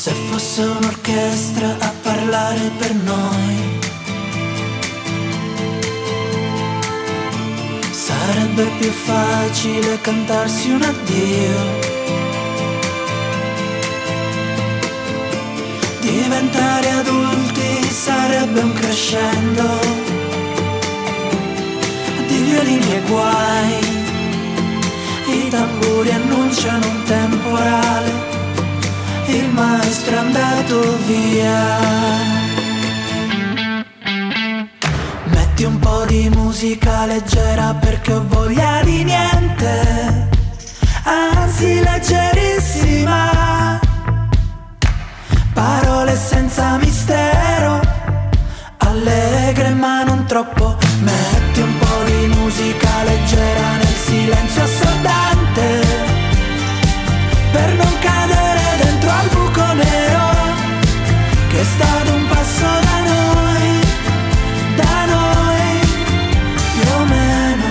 Se fosse un'orchestra a parlare per noi, sarebbe più facile cantarsi un addio. Diventare adulti sarebbe un crescendo di violini e guai. I tamburi annunciano un temporale, il maestro è andato via. Metti un po' di musica leggera perché ho voglia di niente, anzi leggerissima. Parole senza mistero, allegre ma non troppo. Metti un po' di musica leggera nel silenzio assordante, per non cadere dentro al buco nero che è stato un passo da noi più o meno.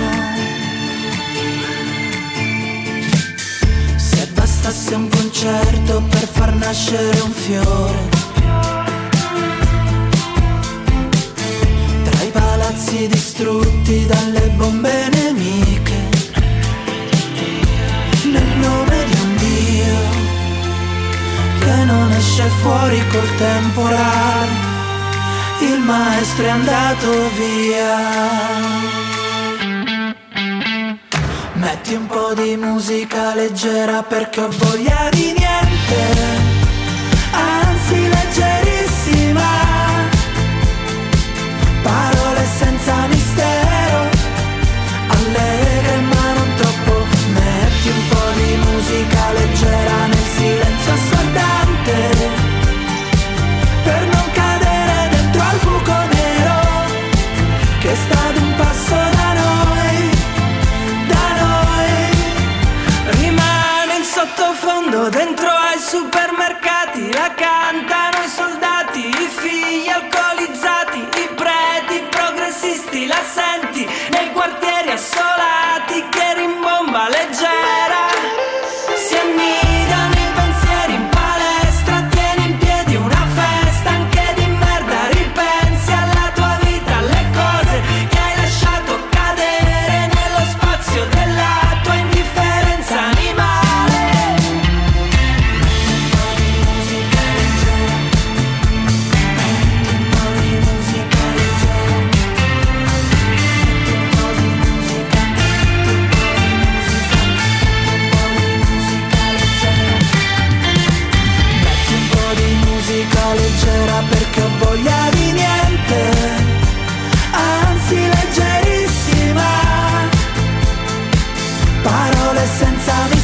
Se bastasse un concerto per far nascere un fiore, tra i palazzi distrutti dalle bombe nemiche, nel nome di un Dio che non esce fuori col temporale, il maestro è andato via. Metti un po' di musica leggera perché ho voglia di niente, anzi leggerissima. Parole senza mistero, allegre ma non troppo. Metti un po' di musica leggera nel silenzio assordante, per non cadere dentro al buco nero che è stato un passo da noi. Rimane in sottofondo dentro ai supermercati, la cantano i soldati, i figli alcolizzati, i preti progressisti, la senti nei quartieri assolati che rimbomba leggera. Si annidano i pensieri in palestra, tieni in piedi una festa anche di merda. Ripensi alla tua vita, alle cose che hai lasciato cadere nello spazio della tua indifferenza animale. Metti un po' di musica leggera, metti un po' di musica leggera, metti un po' di musica, metti un po' di musica leggera perché ho voglia di niente, anzi leggerissima. Parole senza